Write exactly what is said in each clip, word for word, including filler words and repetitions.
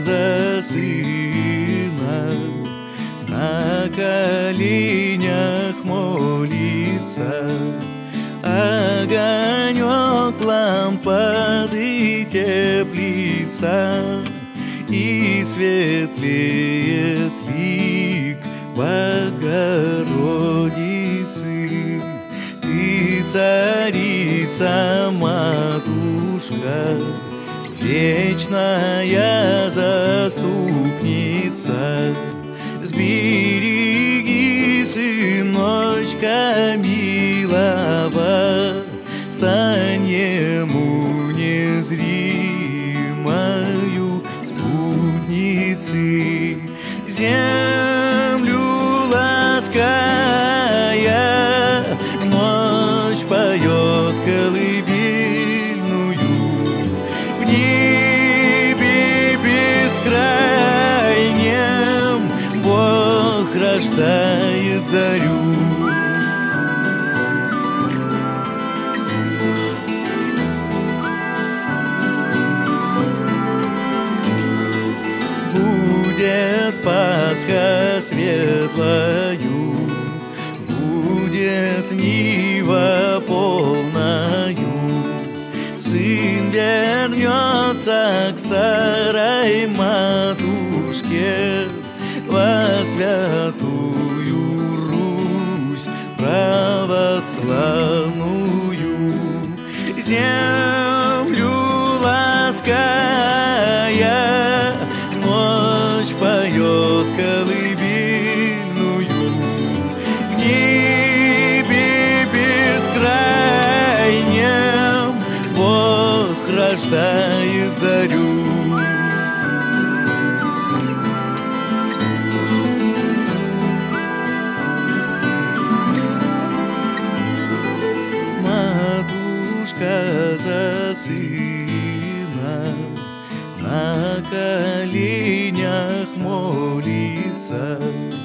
за сына, на коленях молится. Огонек лампады теплится, и светлеет лик Богородицы. Ты царица, матушка, вечная заступница. Сбереги сыночка милого, стань ему незримою спутницей. Землю лаская, ночь поет колыбельную. В небе бескрайнем Бог рождает зарю. Будет Пасха светлою, будет нива полною. Сын вернется к старой матушке во святую Русь православную. Землю лаская, ночь поет колыбельную. В небе бескрайнем Бог рождает зарю. Матушка за сына на коленях молится.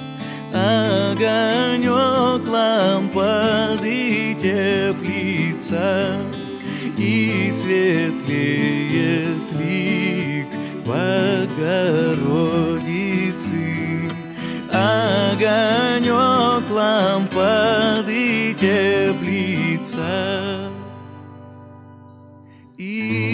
Огонек лампады теплится, и светлеет лик Богородицы. Огонек лампады теплится, и